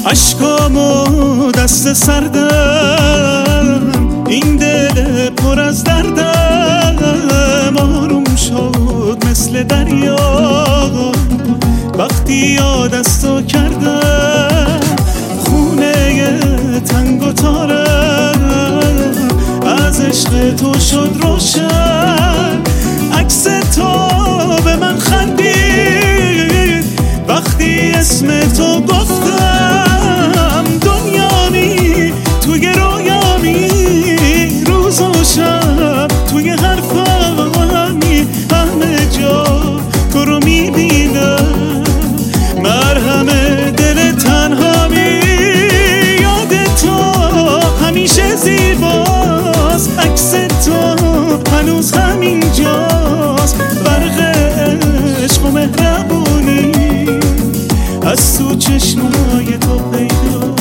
اشکامو دست سردم، این دل پر از دردم آروم شد مثل دریا وقتی یادستو کردم. خونه تنگ و تارم از عشق تو شد روشن، عکس تو به من خندید وقتی اسم تو گفتم. دنیامی توی رویامی، روز و شب توی حرفامی، همه جا تو رو میبینم. مرهم دل تنهامی، یاد تو همیشه زیباست، عکس تو هنوز همینجاست. برق عشق و مهربونی از تو چشمای تو پیدا.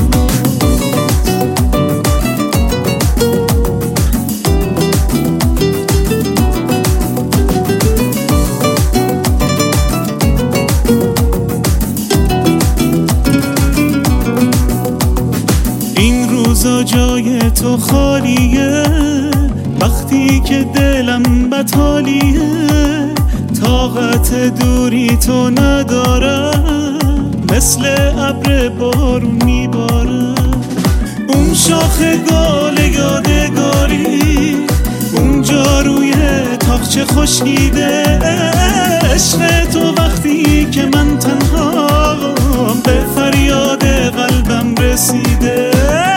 این روزا جای تو خالیه، وقتی که دلم بطالیه، طاقت دوری تو ندارم، مثل ابر بارون میبارم. اون شاخ گل یادگاری اونجا روی تاقچه خشکیده، عشق تو وقتی که من تنهام به فریاد قلبم رسیده.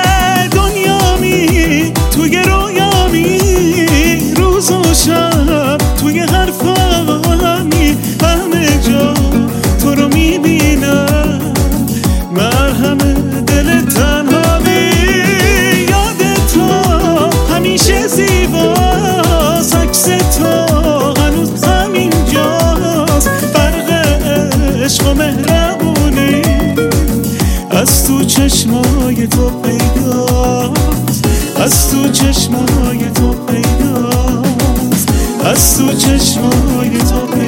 دنیامی توی رویامی، روز و شب توی حرفامی، همه جا تو رو میبینم. مرهم دل تنهامی، یاد تو همیشه زیباست، عکس تو هنوز همینجاست. برق عشق و مهربونی از تو چشمای تو پیداست، از تو چشمای تو پیداست، از تو چشمای تو پیداست.